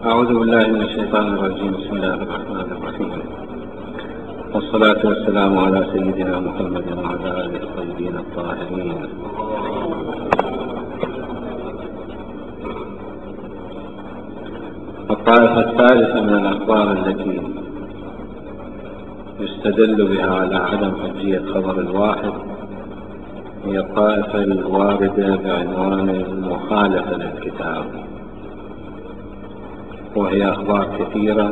أعوذ بالله من الشيطان الرجيم. بسم الله الرحمن الرحيم، والصلاة والسلام على سيدنا محمد وعلى آله الطيبين الطاهرين. الطائفة الثالثة من الأخبار التي يستدل بها على عدم حجية خبر الواحد هي الطائفة الواردة بعنوان المخالفة للكتاب، وهي أخبار كثيرة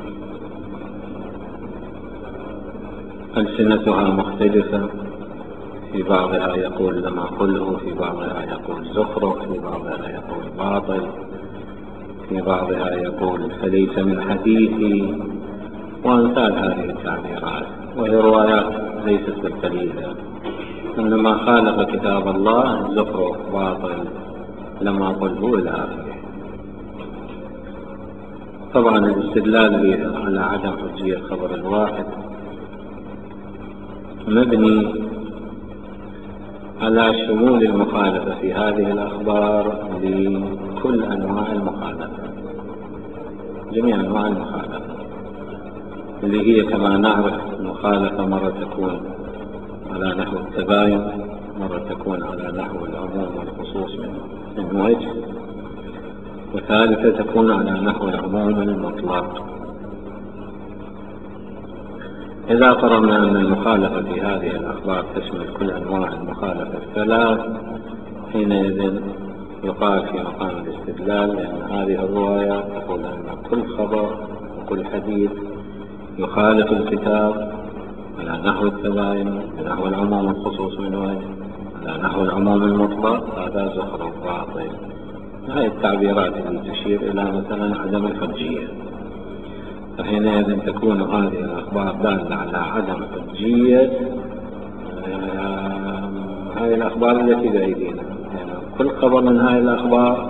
ألسنتها مختلفة، في بعضها يقول لما قله، في بعضها يقول زخرف، في بعضها يقول باطل، في بعضها يقول فليس من حديثي، وأمثال هذه التعبيرات. وهي روايات ليست بالقليلة، إنما خالف كتاب الله زخرف باطل لما قله إلى آخره. طبعا الاستدلال على عدم حجية خبر الواحد مبني على شمول المخالفة في هذه الأخبار لكل أنواع المخالفة، جميع أنواع المخالفة، اللي هي كما نعرف المخالفة مرة تكون على نحو التباين، مرة تكون على نحو العموم والخصوص من وجه، وثالثة تكون على نحو العموم المطلق. إذا قررنا أن المخالفة في هذه الأخبار تشمل كل أنواع المخالفة الثلاث، حينئذ يقال في مقام الاستدلال لأن هذه الروايات تقول أن كل خبر وكل حديث يخالف الكتاب على نحو التباين، على نحو العموم والخصوص من وجه، على نحو العموم المطلق، هذا زخرف باطل. هذه التعبيرات التي تشير إلى مثلا عدم الحجية، فحينئذ تكون هذه الأخبار دالة على عدم حجية هذه الأخبار التي بأيدينا. يعني كل خبر من هذه الأخبار،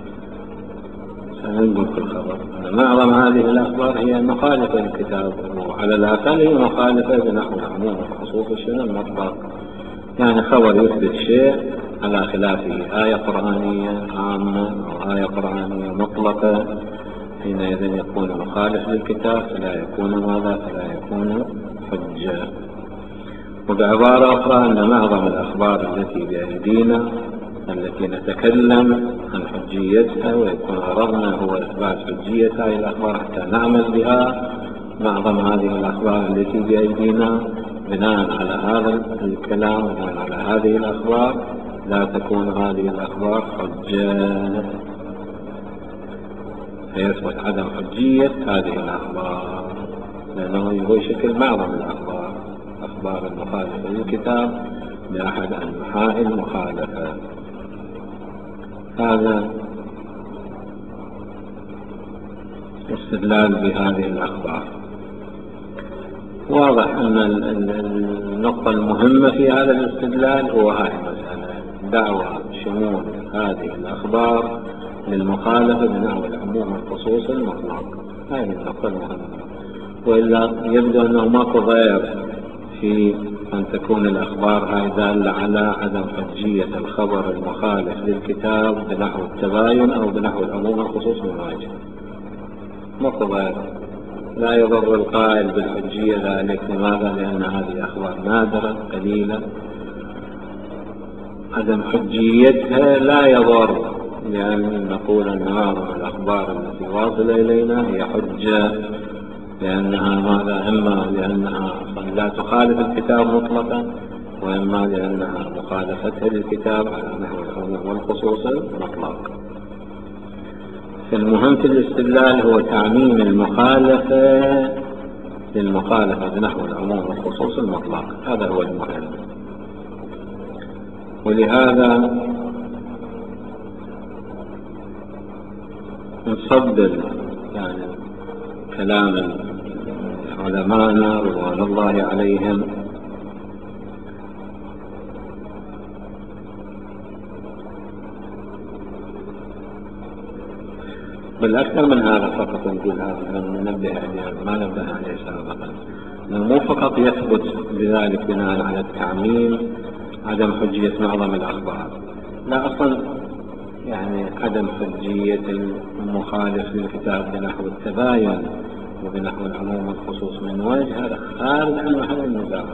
سنقول كل خبر، معظم هذه الأخبار هي مخالفة للكتاب، وعلى الأقل هي مخالفة بنحو العموم والخصوص والشيء المطلق. يعني خبر يثبت شيء على خلافه آية قرآنية عامة أو آية قرآنية مطلقة، حينئذ يكون مخالف للكتاب، فلا يكون حجة. وبعبارة أخرى أن معظم الأخبار التي بأيدينا التي نتكلم عن حجيتها ويكون غرضنا هو إثبات حجية هذه الأخبار حتى نعمل بها، معظم هذه الأخبار التي بأيدينا بناء على هذا الكلام وبناء على هذه الأخبار لا تكون هذه الأخبار حجة، فيثبت عدم حجية هذه الأخبار، لأنه هو شكل معظم الأخبار، أخبار المخالفة للكتاب بأحد أنحاء المخالفة. هذا استدلال بهذه الأخبار. واضح أن النقطة المهمة في هذا الاستدلال هو هذه المسألة، دعوة شمول هذه الأخبار للمخالفة بنحو العموم والخصوص المطلق. هذه النقطة المهمة، وإلا يبدو أنه ماكو ضير في أن تكون الأخبار هاي دالة على عدم حجية الخبر المخالف للكتاب بنحو التباين أو بنحو العموم والخصوص من وجه، ماكو ضير، لا يضر القائل بالحجية ذلك. لماذا؟ لأن هذه أخبار نادرة قليلة، عدم حجيتها لا يضر، لأن نقول أن معظم الأخبار التي واصلة إلينا هي حجة، لأنها ماذا؟ إما لأنها لا تخالف الكتاب مطلقا، وإما لأنها مخالفتها للكتاب على نحو العموم والخصوص المطلق. المهم في الاستدلال هو تعميم المخالفة للمخالفة بنحو العموم والخصوص المطلق، هذا هو المهم. ولهذا نفضل يعني كلام علماءنا رضوان الله عليهم بالأكثر من هذا. فقط نقول هذا ننبه عليه، ما نبه عليه سابقا، مو فقط يثبت بذلك بناء على التعميم عدم حجية معظم الأخبار، لا، أصلا يعني عدم حجية المخالف للكتاب بنحو التباين وبنحو العموم والخصوص من وجه، هذا خارج عن محل النزاع.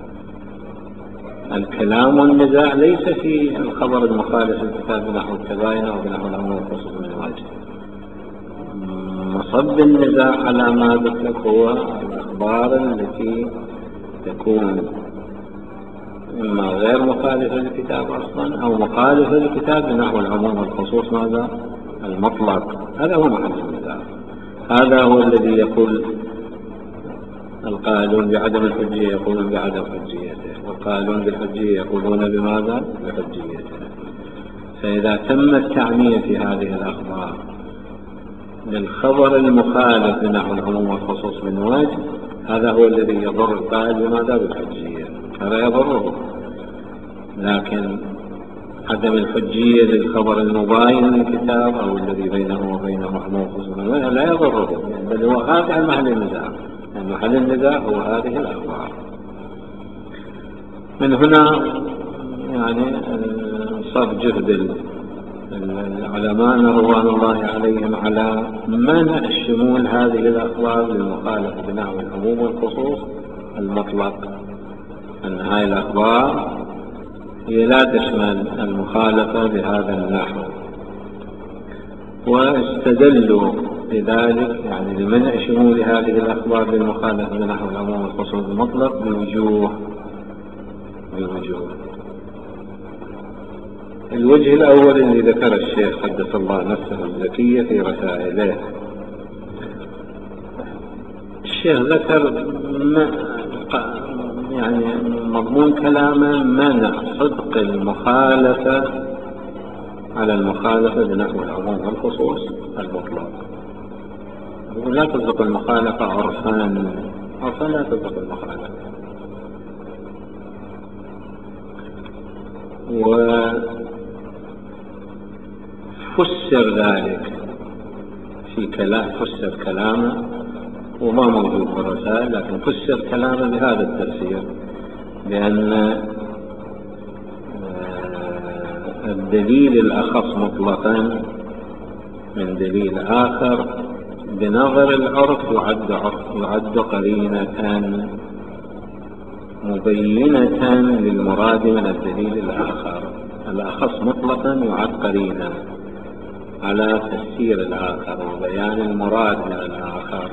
الكلام والنزاع ليس في الخبر المخالف للكتاب بنحو التباين أو بنحو العموم والخصوص من وجه. مصب النزاع على ما ذكر هو الأخبار التي تكون إما غير مخالفة للكتاب أصلا أو مخالفة للكتاب بنحو العموم والخصوص ماذا؟ المطلق. هذا هو محل النزاع. هذا هو الذي يقول القائلون بعدم الحجية يقولون بعدم حجيته، والقائلون بالحجية يقولون بماذا؟ بحجيته. فإذا تم التعميم في هذه الأخبار للخبر المخالف بنحو العموم والخصوص من وجه، هذا هو الذي يضر القائل بماذا؟ بالحجية، هذا يضره. لكن عدم الحجية للخبر المباين للكتاب أو الذي بينه وبينه عموم وخصوص من وجه لا يضره، بل هو خارج عن محل النزاع. يعني محل النزاع هو هذه الأخبار. من هنا يعني صب جهد العلماء رضوان الله عليهم على منع شمول هذه الأخبار للمخالفة بنحو العموم والخصوص المطلق، أن هذه الأخبار هي لا تشمل المخالفة بهذا النحو. واستدلوا لذلك يعني لمنع شمول هذه الأخبار للمخالفة بنحو العموم والخصوص المطلق بوجوه. الوجه الأول الذي ذكر الشيخ قدس الله نفسه الزكية في رسائله، الشيخ ذكر يعني مضمون كلامه منع صدق المخالفة على المخالفة بنحو العموم والخصوص المطلق. يقول لا تصدق المخالفة عرفا لا تصدق المخالفة. وفسر ذلك في كلام، فسر كلامه وما موجود في الرسائل، لكن فسر كلامه بهذا التفسير، بأن الدليل الأخص مطلقا من دليل آخر بنظر العرف يعد قرينة مبينة للمراد من الدليل الآخر. الأخص مطلقا يعد قرينة على تفسير الآخر وبيان المراد من الآخر.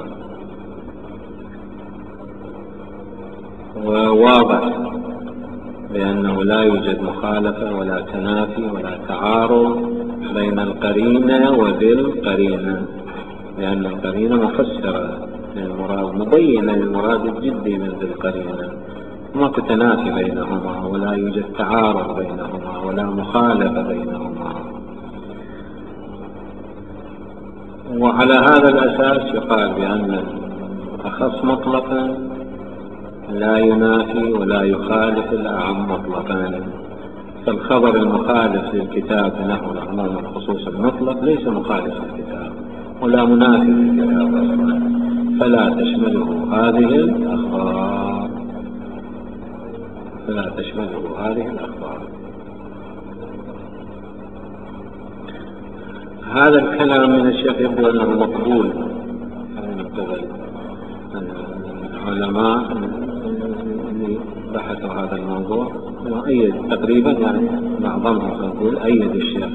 وواضح بأنه لا يوجد مخالفة ولا تنافي ولا تعارض بين القرينة وذي القرينة، لأن القرينة مفسرة للمراد مبينة للمراد الجدي من ذي القرينة، ما تنافي بينهما ولا يوجد تعارض بينهما ولا مخالفة بينهما. وعلى هذا الأساس يقال بأن الأخص مطلقا لا ينافي ولا يخالف الأعم مطلقا. فالخبر المخالف للكتاب نحو العموم والخصوص المطلق ليس مخالف للكتاب ولا منافي للكتاب أصلا، فلا تشمله هذه الأخبار. هذا الكلام من الشيخ يبدو أنه مقبول من قبل العلماء اللي بحثوا هذا الموضوع، وأيد تقريبا يعني معظمهم نقول أيد الشيخ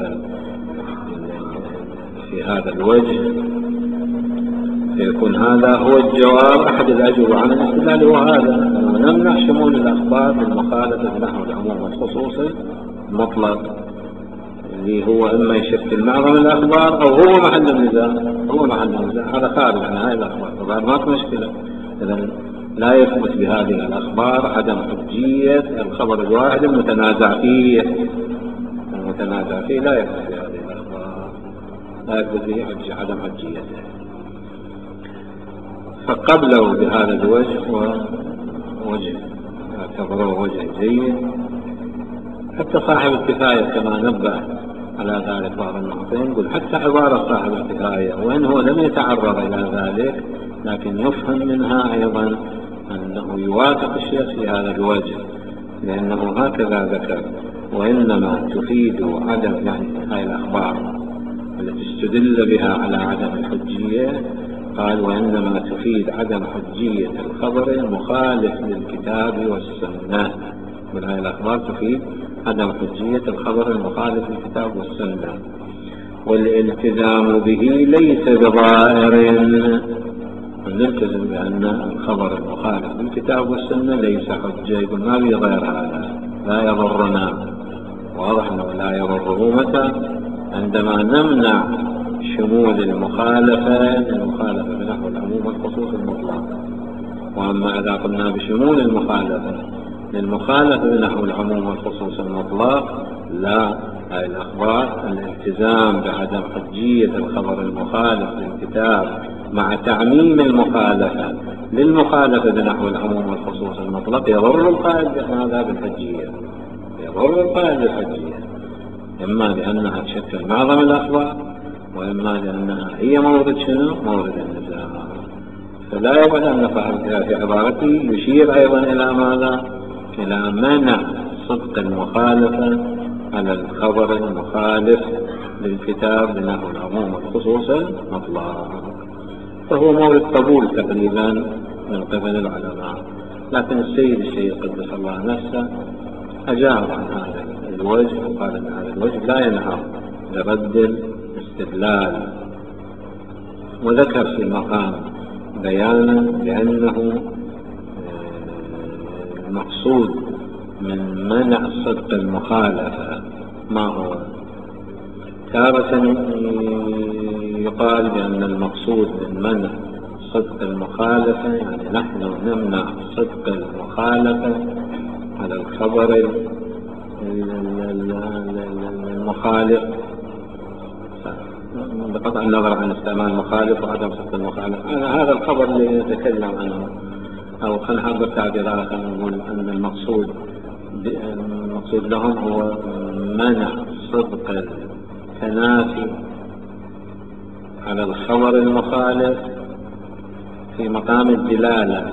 في هذا الوجه. فيكون هذا هو الجواب، أحد الأجوبة عن الاستدلال هو هذا، نمنع شمول الأخبار للمخالفة بنحو العموم والخصوص المطلق، اللي هو إما يشكل معظم الأخبار أو هو محل النزاع. هذا خارج عن هذه الأخبار، طبعا ما في مشكلة. إذن لا يثبت بهذه الأخبار عدم حجية الخبر الواحد المتنازع فيه لا يثبت بهذه الأخبار، لا يثبت به عدم حجيته. فقبله بهذا الوجه هو وجه اعتبروه وجه جيد. حتى صاحب الكفاية كما نبه على ذلك بعض الناقدين يقول حتى عبارة صاحب الكفاية وإن هو لم يتعرض إلى ذلك، لكن يفهم منها أيضا أنه يوافق الشيخ في هذا الوجه، لأنه هكذا ذكر وإنما تفيد عدم، يعني هاي الأخبار التي استدل بها على عدم الحجية، قال وإنما تفيد عدم حجية الخبر المخالف للكتاب والسنة. من هاي الأخبار تفيد عدم حجية الخبر المخالف للكتاب والسنة، والالتزام به ليس بضائر. نلتزم بأن الخبر المخالف للكتاب والسنة ليس حجة، يقول ما بي غير هذا، لا يضرنا. واضح أنه لا يضره متى؟ عندما نمنع شمول المخالفة بنحو العموم والخصوص المطلق. وأما إذا قلنا بشمول المخالفة بنحو العموم والخصوص المطلق، لا، هاي الأخبار الالتزام بعدم حجية الخبر المخالف للكتاب مع تعميم المخالفة للمخالفة بنحو العموم والخصوص المطلق يضر القائل بهذا بالحجية، يضر القائل بالحجية، إما لأنها تشكل معظم الأخبار، وإما لأنها هي مورد شنو؟ مورد النزاع. فلا يبعد أن صاحب في عبارته يشير أيضا إلى ماذا؟ إلى منع صدق المخالفة على الخبر المخالف للكتاب بنحو العموم والخصوص المطلق، فهو مورد قبول تقريبا من قبل العلماء. لكن السيد الشيخ قدس الله نفسه أجاب عن هذا الوجه وقال أن هذا الوجه لا ينهض لرد الاستدلال، وذكر في المقام بيانا بأنه المقصود من منع صدق المخالفة ما هو. تارة يقال بأن المقصود من منع صدق المخالفة يعني نحن نمنع صدق المخالفة على الخبر المخالف بقطع النظر عن استعمال المخالف وعدم صدق المخالف. هذا الخبر الذي نتكلم عنه، أو خلينا نحضر تعبير آخر نقول أن المقصود لهم هو منع صدق التنافي على الخبر المخالف في مقام الدلالة،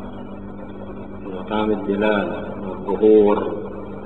والظهور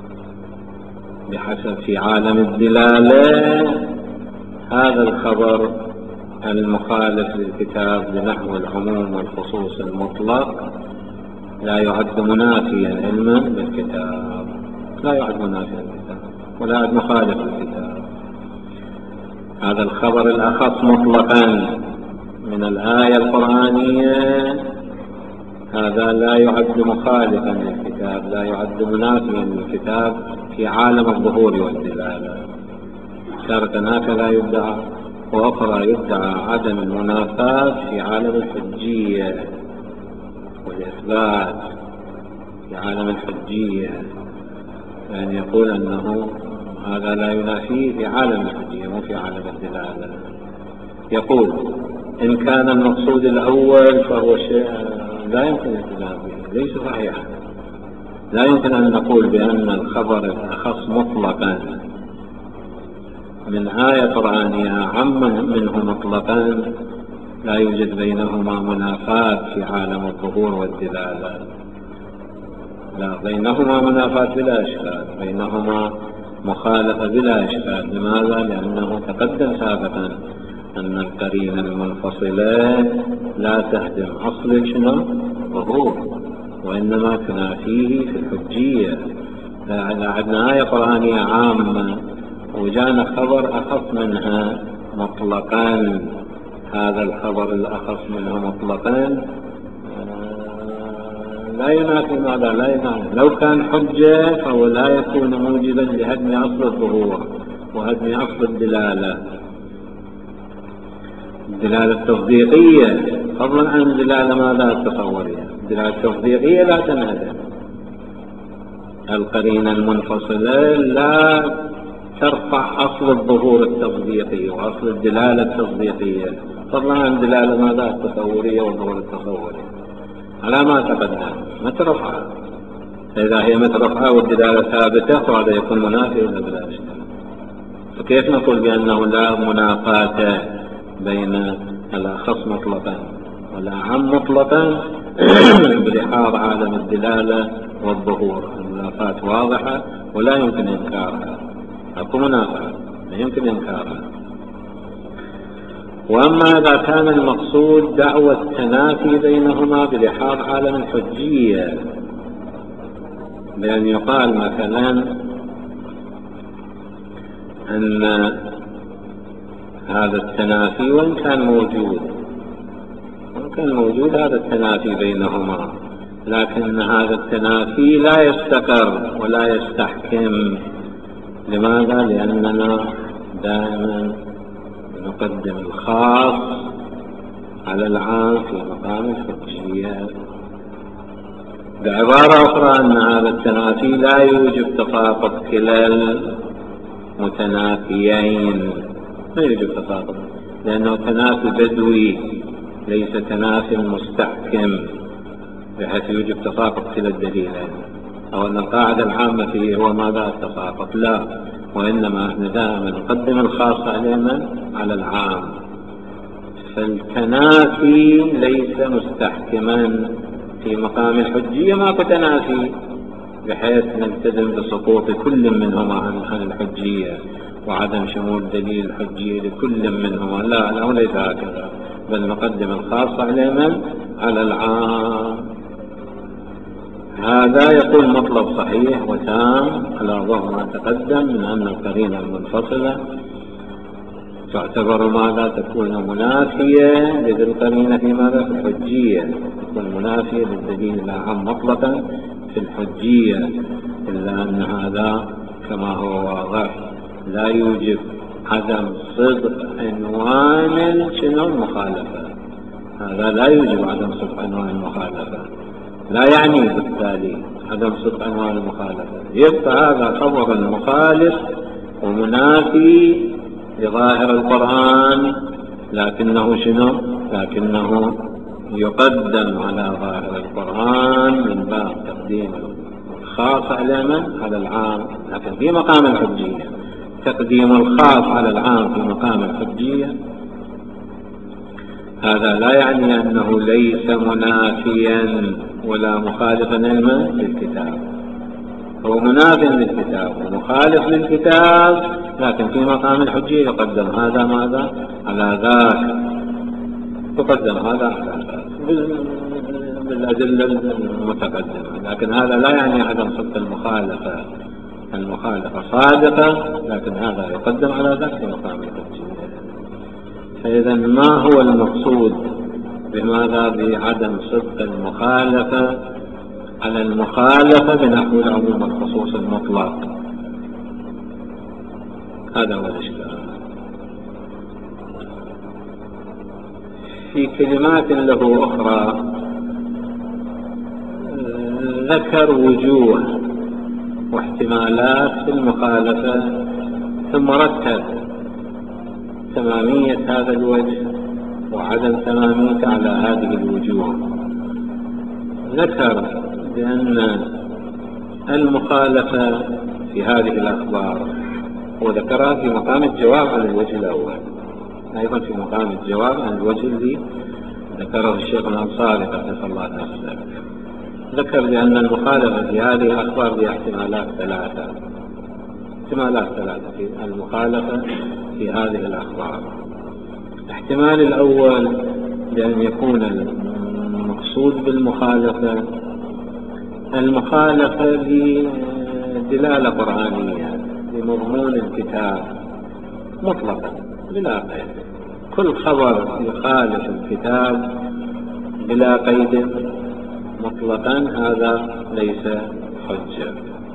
بحسب في عالم الدلالة هذا الخبر المخالف للكتاب بنحو العموم والخصوص المطلق لا يعد منافيا علما للكتاب، لا يعد منافيا للكتاب ولا يعد مخالف للكتاب. هذا الخبر الأخص مطلقا من الآية القرآنية هذا لا يعد مخالفا للكتاب، لا يعد منافيا للكتاب في عالم الظهور والدلالة. تارة هكذا يدعى، وأخرى يدعى عدم المنافاة في عالم الحجية والإثبات. في عالم الحجية يعني يقول أنه هذا لا ينافيه في عالم الحجية مو في عالم الدلالة. يقول إن كان المقصود الأول فهو شيء لا يمكن الالتزام به، ليس صحيحا. لا يمكن أن نقول بأن الخبر الأخص مطلقا من آية قرآنية عم منه مطلقا لا يوجد بينهما منافاة في عالم الظهور والدلالة. لا، بينهما منافاة بلا إشكال، بينهما مخالفة بلا إشكال. لماذا؟ لأنه تقدم سابقا أن القرينة المنفصلة لا تهدم أصل شنو؟ ظهور، وإنما تنافيه في الحجية. إذا عندنا آية قرآنية عامة وجانا خبر أخص منها مطلقا، هذا الخبر الأخص منه مطلقا لا ينافي ماذا؟ لا ينافي. لو كان حجة فهو لا يكون موجبا لهدم أصل الظهور وهدم أصل الدلالة التصديقية، فضلا عن الدلالة ماذا؟ التصورية. الدلالة التصديقية لا تنهدم. القرينة المنفصلة لا ترفع أصل الظهور التصديقي وأصل الدلالة التصديقية، فضلا عن الدلالة ماذا؟ التصورية والظهور التصوري. على ما تقدم مترفعة، فإذا هي مترفعة والدلالة ثابتة فهذا يكون منافي ولا بلا إشكال. فكيف نقول بأنه لا منافاة بين الأخص مطلقا والأعم مطلقا بلحاظ عالم الدلالة والظهور. المنافات واضحة ولا يمكن إنكارها، أكو منافات لا يمكن إنكارها. وأما إذا كان المقصود دعوة التنافي بينهما بلحاظ عالم الحجية، بأن يقال مثلا أن هذا التنافي وإن كان موجود هذا التنافي بينهما، لكن هذا التنافي لا يستقر ولا يستحكم. لماذا؟ لأننا دائما نقدم الخاص على العام في مقام الحجية. بعبارة أخرى أن هذا التنافي لا يوجب تساقط كلا المتنافيين، لا يوجب تساقط، لأنه تنافي بدوي ليس تنافي مستحكم بحيث يوجب تساقط كلا الدليلين، أو أن القاعدة العامة فيه هو ماذا؟ التساقط. لا، وإنما احنا دائما نقدم الخاص على العام. فالتنافي ليس مستحكما في مقام الحجية، ماكو تنافي بحيث نلتزم بسقوط كل منهما عن الحجية وعدم شمول دليل الحجية لكل منهما. لا ليس هكذا، بل نقدم الخاص على العام. هذا يكون مطلب صحيح وتام على ضوء ما تقدم من أن القرينة المنفصلة تعتبر ماذا؟ تكون منافية لذي القرينة في ماذا؟ في الحجية، تكون منافية للدليل العام مطلقا في الحجية، إلا أن هذا كما هو واضح لا يوجب عدم صدق عنوان المخالفة. هذا لا يوجب عدم صدق عنوان المخالفة، لا يعني بالتالي عدم صدق عنوان المخالفة. يبقى هذا خبر مخالف ومنافي لظاهر القرآن، لكنه يقدم على ظاهر القرآن من باب تقديم الخاص على العام، لكن في مقام الحجية. تقديم الخاص على العام في مقام الحجية هذا لا يعني أنه ليس منافيا ولا مخالفا للكتاب، هو مناف للكتاب ومخالف للكتاب، لكن في مقام الحجية يقدم هذا ماذا؟ على ذاك، يقدم هذا على ذاك بالأدلة المتقدمة. لكن هذا لا يعني عدم صدق المخالفة صادقة، لكن هذا يقدم على ذاك في مقام الحجية. فإذا ما هو المقصود بماذا؟ بعدم صدق المخالفة على المخالفة بنحو العموم والخصوص المطلق. هذا هو الإشكال. في كلمات له أخرى ذكر وجوه واحتمالات في المخالفة، ثم رتب تمامية هذا الوجه وعدم تمامية على هذه الوجوه. ذكر بأن المخالفة في هذه الأخبار، وذكرها في مقام الجواب عن الوجه الأول، أيضا في مقام الجواب عن الوجه الذي ذكره الشيخ الأنصاري قدس الله نفسه. ذكر بأن المخالفة في هذه الأخبار بها احتمالات ثلاثة في المخالفة في هذه الأخبار. الاحتمال الأول بأن يكون المقصود بالمخالفة المخالفة لدلالة قرآنية لمضمون الكتاب مطلقا بلا قيد. كل خبر يخالف الكتاب بلا قيد مطلقا هذا ليس حجة.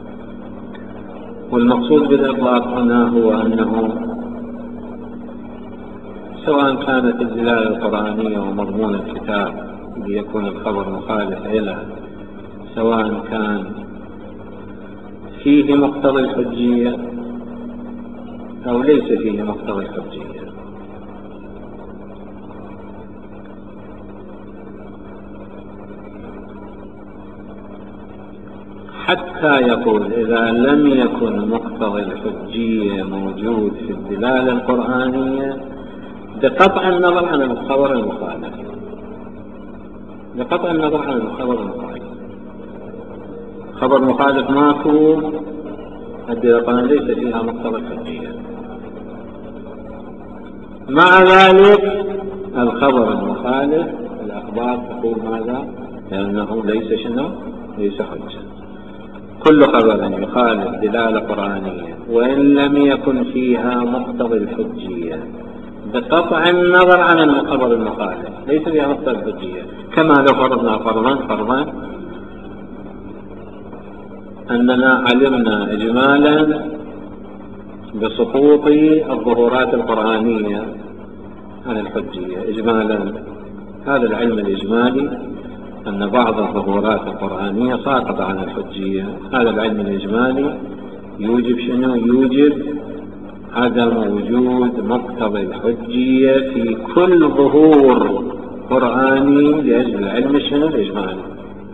والمقصود بالإطلاق هنا هو أنه سواء كانت الدلالة القرآنية ومضمون الكتاب ليكون الخبر مخالف إلى، سواء كان فيه مقتضى الحجية أو ليس فيه مقتضى الحجية. حتى يقول إذا لم يكن مقتضى الحجية موجود في الدلالة القرآنية بقطع النظر عن الخبر المخالف. بقطع النظر عن الخبر المخالف. خبر مخالف ماكو، الدلالة ليس فيها مقتضى الحجية. مع ذلك الخبر المخالف الأخبار تقول ماذا؟ لأنه ليس شنو؟ ليس حجة. كل خبر يخالف دلالة قرآنية وإن لم يكن فيها مقتضى الحجية بقطع النظر عن الخبر المخالف ليس فيها مقتضى الحجية. كما لو فرضنا فرضا أننا علمنا إجمالا بسقوط الظهورات القرآنية عن الحجية إجمالا. هذا العلم الإجمالي أن بعض الظهورات القرآنية ساقطة عن الحجية، هذا العلم الإجمالي يوجب شنو؟ يوجب عدم وجود مقتضى الحجية في كل ظهور قرآني لأجل العلم شنو؟ الإجمالي.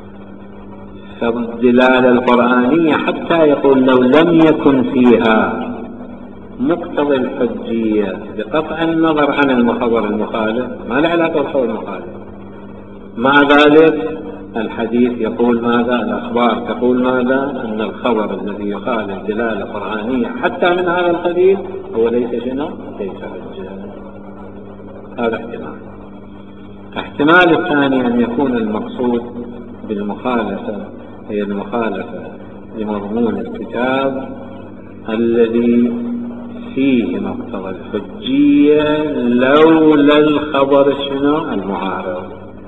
فالدلالة القرآنية حتى يقول لو لم يكن فيها مقتضى الحجية بقطع النظر عن الخبر المخالف، ما له علاقة بالخبر المخالف. مع ذلك الحديث يقول ماذا؟ الأخبار تقول ماذا؟ أن الخبر الذي يخالف دلالة قرآنية حتى من هذا القبيل هو ليس شنو؟ ليس حجة. هذا احتمال. احتمال الثاني أن يكون المقصود بالمخالفة هي المخالفة لمضمون الكتاب الذي فيه مقتضى الحجية لولا الخبر شنو؟ المعارض.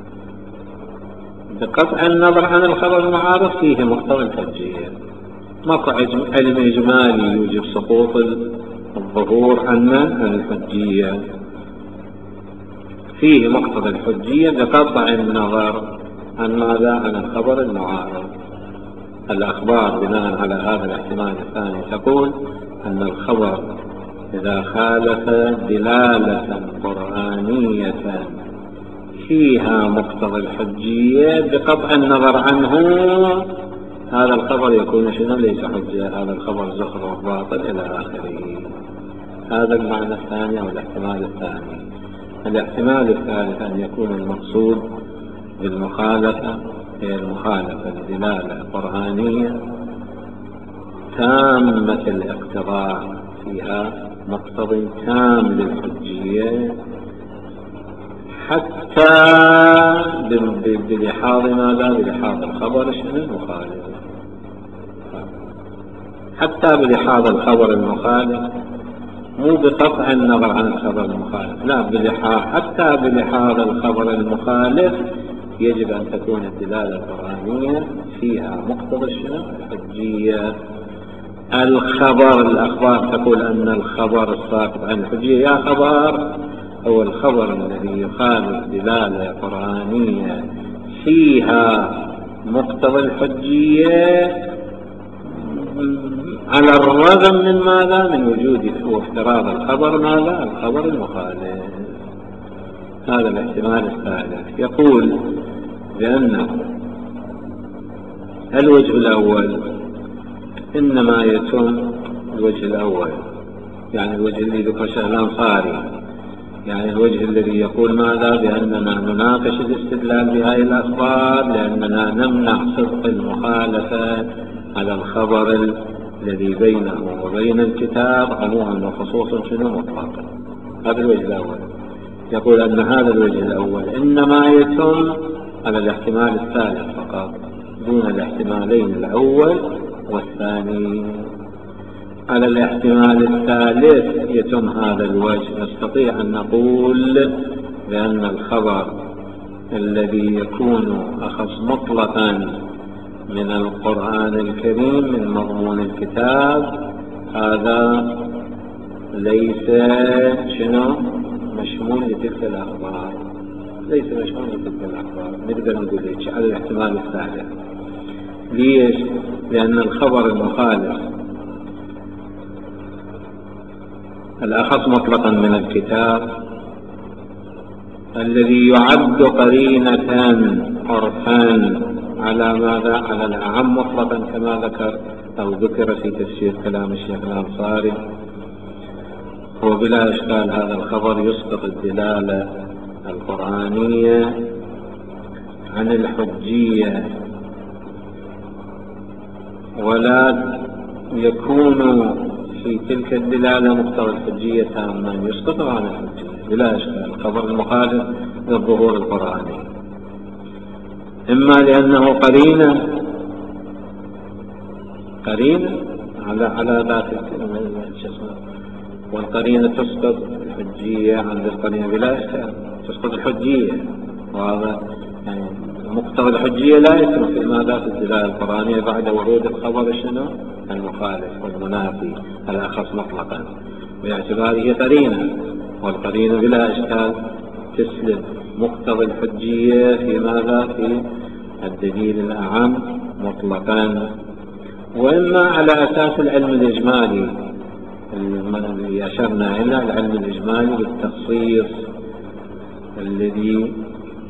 بقطع النظر عن الخبر المعارض فيه مقتضى الحجية. ماكو علم إجمالي يوجب سقوط الظهور عن الحجية، فيه مقتضى الحجية بقطع النظر عن ماذا؟ عن الخبر المعارض. الأخبار بناء على هذا الاحتمال الثاني تقول أن الخبر إذا خالف دلالة قرآنية فيها مقتضى الحجية بقطع النظر عنه هذا الخبر يكون شنو؟ ليس حجة، هذا الخبر زخر وباطل إلى آخره. هذا المعنى الثاني أو الاحتمال الثاني. الاحتمال الثالث أن يكون المقصود بالمخالفة هي المخالفة لدلالة قرآنية تامة الاقتضاء فيها مقتضى تام للحجية حتى بلحاظ ماذا؟ بلحاظ الخبر شنو؟ المخالف. حتى بلحاظ الخبر المخالف، مو بقطع النظر عن الخبر المخالف، لا، حتى بلحاظ الخبر المخالف يجب أن تكون الدلالة القرآنية فيها مقتضى شنو؟ الحجية. الأخبار تقول أن الخبر الساقط عن الحجية يا خبر هو الخبر الذي يخالف دلالة قرآنية فيها مقتضى الحجية على الرغم من ماذا؟ من وجود وافتراض الخبر ماذا؟ الخبر المخالف. هذا الاحتمال الثالث يقول بأن الوجه الأول إنما يتم الوجه الأول، يعني الوجه الذي ذكر شيخ الأنصاري، يعني الوجه الذي يقول ماذا؟ بأننا نناقش الاستدلال بهذه الأخبار لأننا نمنع صدق المخالفة على الخبر الذي بينه وبين الكتاب عموما وخصوصا شنو؟ مطلقا. هذا الوجه الأول. يقول أن هذا الوجه الأول إنما يتم على الاحتمال الثالث فقط دون الاحتمالين الأول والثاني. على الاحتمال الثالث يتم هذا الوجه. نستطيع أن نقول بأن الخبر الذي يكون أخص مطلقا من القرآن الكريم من مضمون الكتاب هذا ليس شنو؟ مشمول لتلك الأخبار، ليس مشمول لتلك الأخبار. نقدر نقول ليش على الاحتمال الثالث. ليش؟ لأن الخبر المخالف الأخص مطلقا من الكتاب الذي يعد قرينة عرفا على ماذا؟ على الأعم مطلقا كما ذكر في تفسير كلام الشيخ الأنصاري. وبلا إشكال هذا الخبر يسقط الدلالة القرآنية عن الحجية ولا يكون في تلك الدلالة مقتضى الحجية تاما يسقط عن الحجية بلا إشكال الخبر المخالف للظهور القرآني، إما لأنه قرينة على ذات الجسم، والقرينة تسقط الحجية عند القرينة بلا إشكال، تسقط الحجية، وهذا يعني مقتضى الحجية لا يتم في ماذا في الدلالة القرآنية بعد ورود الخبر شنو المخالف والمنافي الأخص مطلقا، باعتباره قرينة، والقرينة بلا إشكال تسلب مقتضى الحجية في ماذا في الدليل الأعم مطلقا. وإما على أساس العلم الإجمالي الذي أشرنا إلى العلم الإجمالي بالتخصيص الذي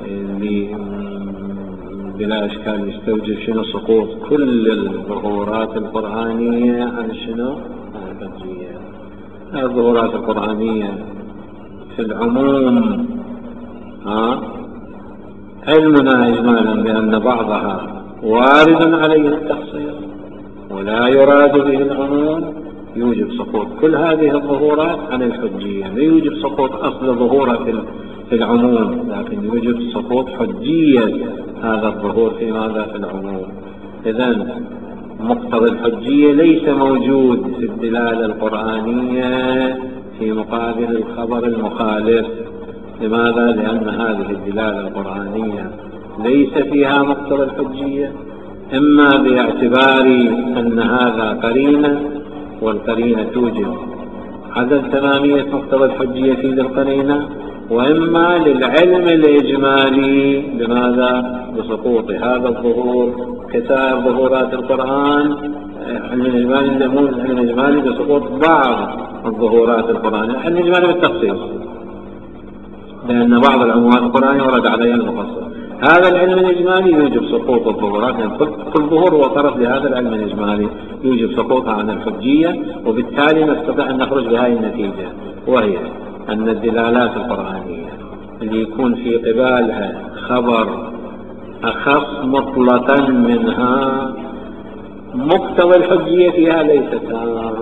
بلا إشكال يستوجب شنو سقوط كل الظهورات القرآنية عن شنو عن الحجية. الظهورات القرآنية في العموم علمنا إجمالا بأن بعضها وارد عليه التخصيص ولا يراد به العموم، يوجب سقوط كل هذه الظهورات عن الحجية، لا يوجب سقوط أصل ظهورها في العموم، لكن يوجب سقوط حجية هذا الظهور في ماذا في العموم. إذن مقتضى الحجية ليس موجود في الدلالة القرآنية في مقابل الخبر المخالف. لماذا؟ لأن هذه الدلالة القرآنية ليس فيها مقتضى الحجية، إما باعتبار أن هذا قرينة والقرينة توجب عدم تمامية مقتضى الحجية في ذي القرينة، وإما للعلم الإجمالي بماذا بسقوط هذا الظهور كسائر ظهورات القرآن، العلم الإجمالي بسقوط بعض الظهورات القرآنية، العلم الإجمالي بالتخصيص لأن بعض العمومات القرآنية ورد عليها المخصص. هذا العلم الإجمالي يوجب سقوط الظهورات، يعني كل ظهور وطرف لهذا العلم الإجمالي يوجب سقوطها عن الحجية، وبالتالي نستطيع أن نخرج بهذه النتيجة، وهي أن الدلالات القرآنية اللي يكون في قبالها خبر أخص مطلقا منها مقتضى الحجية فيها ليس تام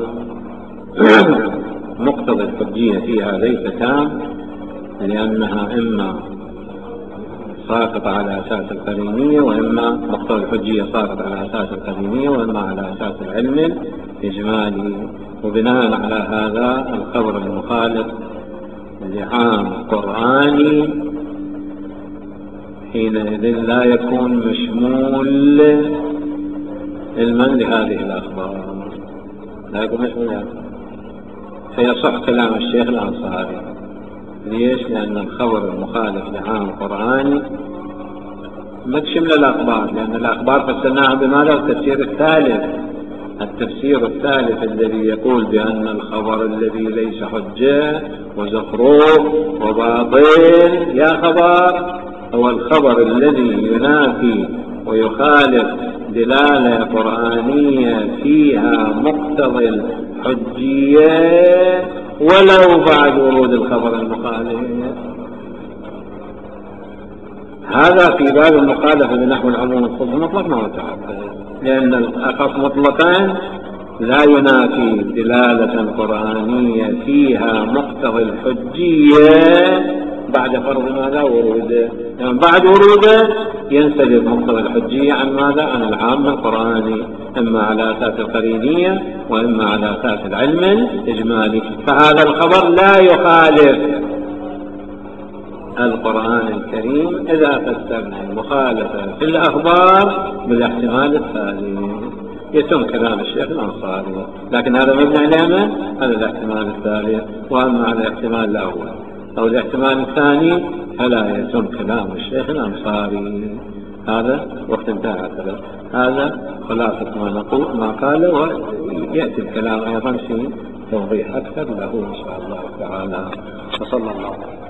مقتضى الحجية فيها ليس تام، لأنها إما ساقطة على أساس القرينية، وإما مقتضى الحجية ساقط على أساس القرينية، وإما على أساس العلم الإجمالي. وبناء على هذا الخبر المخالف لعام قرآني حينئذ لا يكون مشمول علما لهذه الأخبار، لا يكون مشمول لها، فيصح كلام الشيخ الأنصاري. ليش؟ لأن الخبر المخالف لعام قرآني ما تشمل الأخبار، لأن الأخبار فسرناها بماذا؟ التفسير الثالث الذي يقول بأن الخبر الذي ليس حجة وزخرف وباطل يا خبر هو الخبر الذي ينافي ويخالف دلالة قرآنية فيها مقتضى الحجية ولو بعد ورود الخبر المخالف. هذا في باب المخالفة بنحو العموم الخصوص المطلق ما هو تعقد، لأن الأخص مطلقا لا ينافي دلالة قرآنية فيها مقتضى الحجية بعد فرض ماذا وروده، يعني بعد وروده ينسلب مقتضى الحجية عن ماذا؟ عن العام القرآني، إما على أساس القرينية وإما على أساس العلم الإجمالي. فهذا الخبر لا يخالف القرآن الكريم إذا فسرنا المخالفة في الأخبار بالاحتمال الثاني. يتم كلام الشيخ الأنصاري، لكن هذا مبني على هذا الاحتمال الثالث، وأما على الاحتمال الأول أو الاحتمال الثاني فلا يتم كلام الشيخ الأنصاري. هذا وقت انتهى كلام، هذا خلاصة ما قال، ويأتي الكلام أيضا في توضيح أكثر له إن شاء الله تعالى. وصلى الله